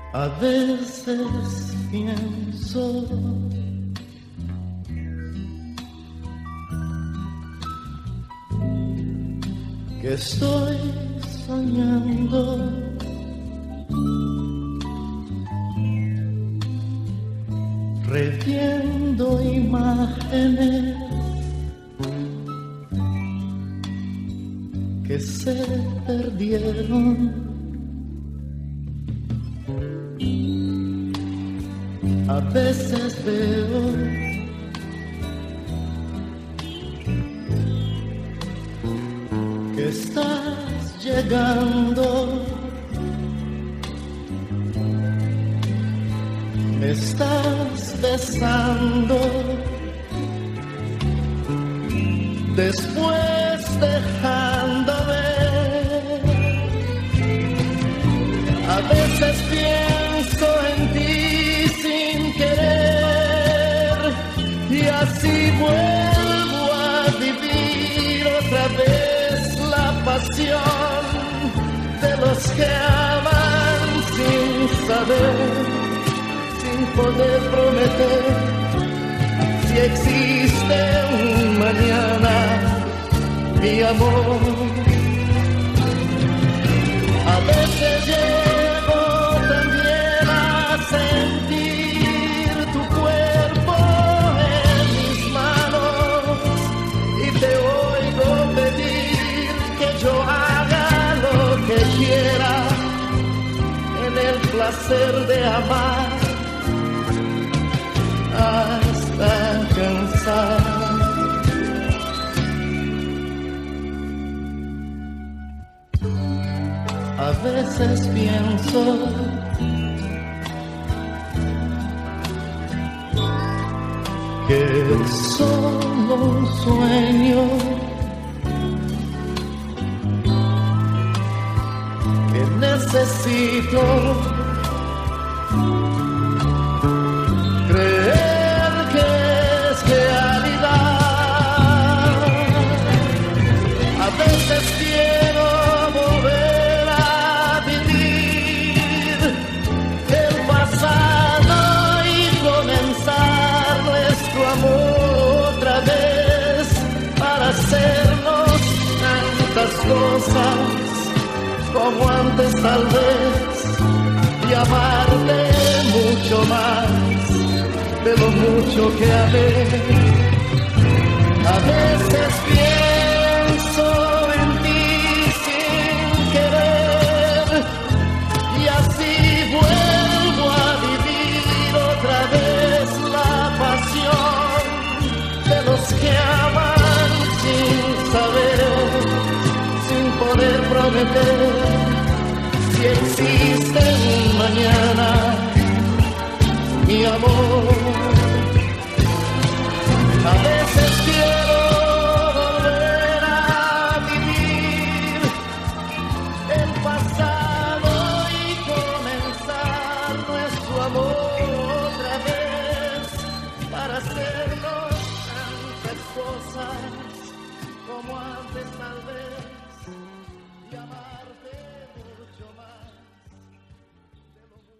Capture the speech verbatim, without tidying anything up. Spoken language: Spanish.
A veces pienso que estoy soñando, reviendo imágenes que se perdieron. A veces veo que estás llegando, me estás besando, después dejándome. A veces pienso en ti sin querer y así vuelvo a vivir otra vez la pasión de los que aman sin saber, sin poder prometer si existe un mañana, mi amor. A veces llego también a sentir tu cuerpo en mis manos y te oigo pedir que yo haga lo que quiera en el placer de amar hasta cansar. A veces pienso que es solo un sueño, que necesito creer que es realidad. A veces quiero volver a vivir el pasado y comenzar nuestro amor otra vez para hacernos tantas cosas como antes tal vez y amarte mucho más de lo mucho que amé. A veces pienso